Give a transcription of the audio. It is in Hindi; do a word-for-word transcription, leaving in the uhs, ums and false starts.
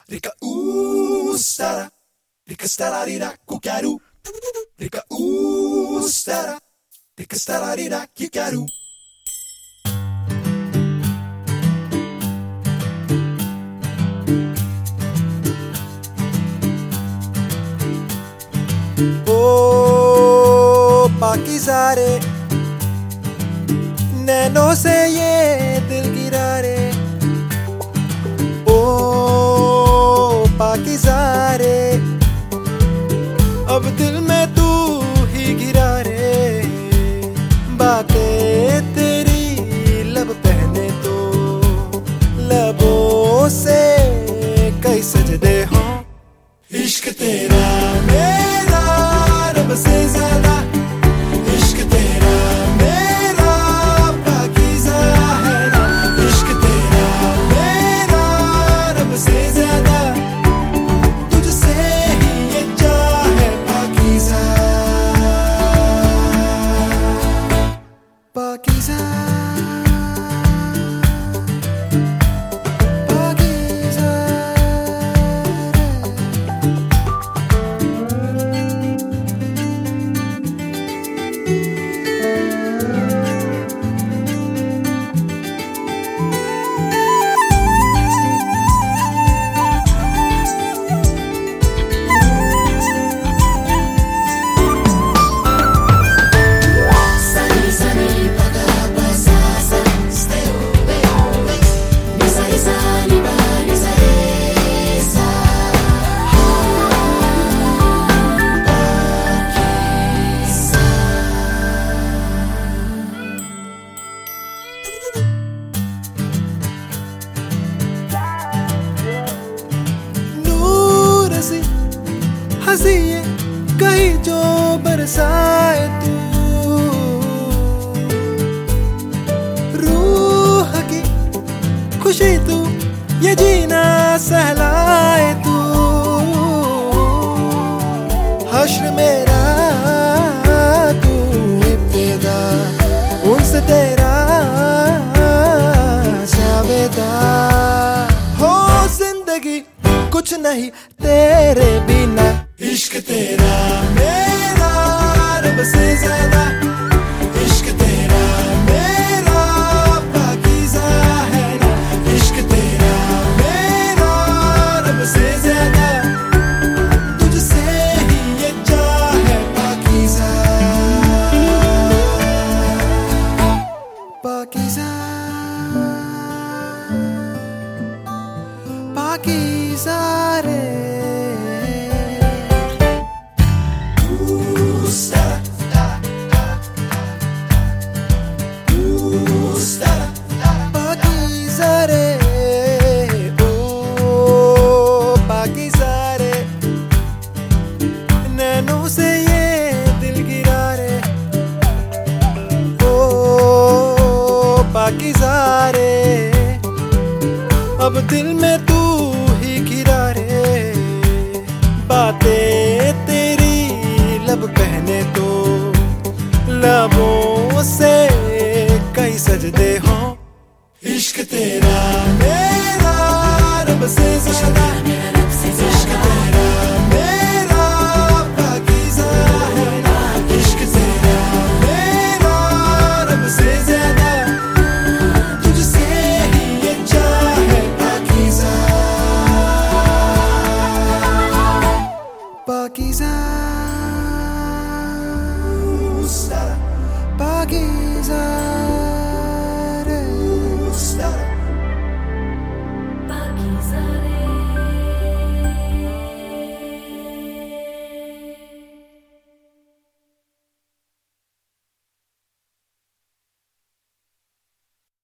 Rika ooh stara, rika stara rira kukaru. Rika ooh stara, rika stara rira kikaru. ओ पाकीज़ा रे, नैनों से ये दिल गिरा रे। ओ पाकीज़ा रे, अब दिल में तू ही गिरा रे। बातें तेरी लब पहने तो लबों से कई सजदे हों। इश्क तेरा मेरा रब से ज्यादा, इश्क तेरा मेरा पाकीज़ा है ना। इश्क तेरा मेरा रब से ज्यादा, तुझसे ही ये चाहे पाकीज़ा। पाकीज़ा हंसी ये कहीं जो बरसाए तू, रूह की खुशी तू ये जीना सहलाए तू। हश्र मेरा तू इब्तिदा, उनसे तेरा जावेदा। हो जिंदगी कुछ नहीं तेरे बिना। इश्क तेरा मेरा रब से ज्यादा, इश्क तेरा मेरा पाकीज़ा है ना। इश्क तेरा मेरा रब से ज्यादा, तुझसे ही ये चाहे पाकीज़ा। पाकीज़ा पाकीज़ा रे।